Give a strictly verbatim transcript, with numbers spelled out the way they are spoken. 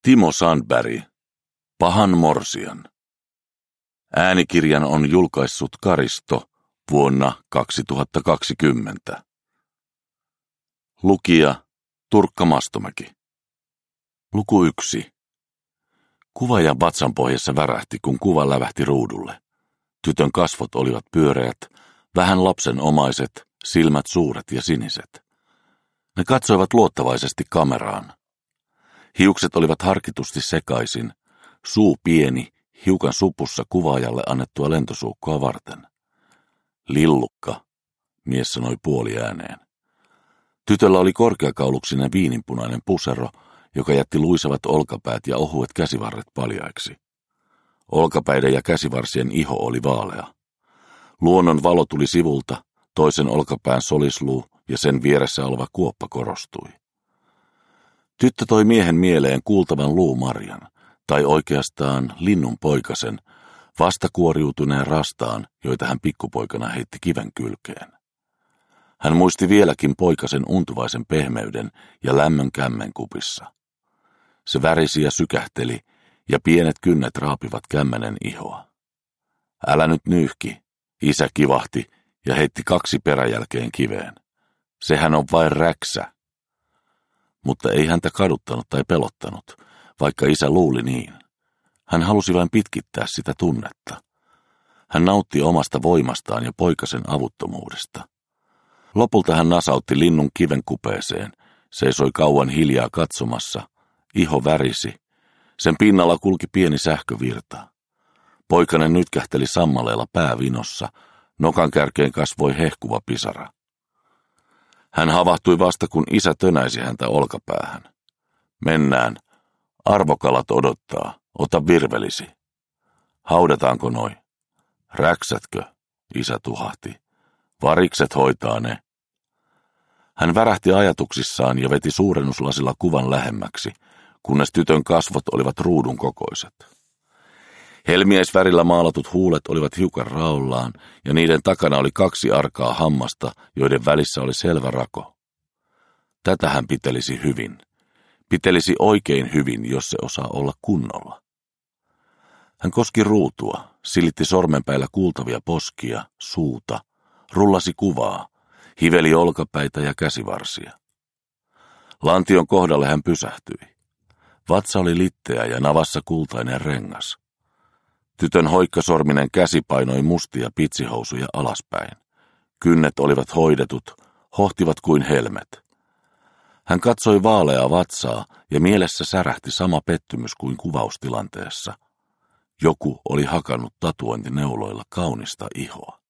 Timo Sandberg, Pahan morsian. Äänikirjan on julkaissut Karisto vuonna kaksituhattakaksikymmentä. Lukija Turkka Mastomäki. Luku yksi. Kuvaajan vatsanpohjassa värähti, kun kuva lävähti ruudulle. Tytön kasvot olivat pyöreät, vähän lapsenomaiset, silmät suuret ja siniset. Ne katsoivat luottavaisesti kameraan. Hiukset olivat harkitusti sekaisin, suu pieni, hiukan supussa kuvaajalle annettua lentosuukkoa varten. Lillukka, mies sanoi puoliääneen. Tytöllä oli korkeakauluksinen viininpunainen pusero, joka jätti luisavat olkapäät ja ohuet käsivarret paljaiksi. Olkapäiden ja käsivarsien iho oli vaalea. Luonnon valo tuli sivulta, toisen olkapään solisluu ja sen vieressä oleva kuoppa korostui. Tyttö toi miehen mieleen kuultavan luumarjan, tai oikeastaan linnun poikasen, vastakuoriutuneen rastaan, joita hän pikkupoikana heitti kiven kylkeen. Hän muisti vieläkin poikasen untuvaisen pehmeyden ja lämmön kämmenkupissa. Se värisi ja sykähteli, ja pienet kynnet raapivat kämmenen ihoa. Älä nyt nyyhki, isä kivahti ja heitti kaksi peräjälkeen kiveen. Sehän on vain räksä. Mutta ei häntä kaduttanut tai pelottanut, vaikka isä luuli niin. Hän halusi vain pitkittää sitä tunnetta. Hän nautti omasta voimastaan ja poikasen avuttomuudesta. Lopulta hän nasautti linnun kiven kupeeseen, seisoi kauan hiljaa katsomassa, iho värisi. Sen pinnalla kulki pieni sähkövirta. Poikanen nytkähteli sammaleella päävinossa, nokan kärkeen kasvoi hehkuva pisara. Hän havahtui vasta, kun isä tönäisi häntä olkapäähän. Mennään. Arvokalat odottaa. Ota virvelisi. Haudataanko noi? Räksätkö? Isä tuhahti. Varikset hoitaa ne. Hän värähti ajatuksissaan ja veti suurennuslasilla kuvan lähemmäksi, kunnes tytön kasvot olivat ruudun kokoiset. Helmiäisvärillä maalatut huulet olivat hiukan raollaan, ja niiden takana oli kaksi arkaa hammasta, joiden välissä oli selvä rako. Tätä hän pitelisi hyvin. Pitelisi oikein hyvin, jos se osaa olla kunnolla. Hän koski ruutua, silitti sormenpäillä kuultavia poskia, suuta, rullasi kuvaa, hiveli olkapäitä ja käsivarsia. Lantion kohdalle hän pysähtyi. Vatsa oli litteä ja navassa kultainen rengas. Tytön hoikkasorminen käsi painoi mustia pitsihousuja alaspäin. Kynnet olivat hoidetut, hohtivat kuin helmet. Hän katsoi vaaleaa vatsaa ja mielessä särähti sama pettymys kuin kuvaustilanteessa. Joku oli hakannut tatuointineuloilla kaunista ihoa.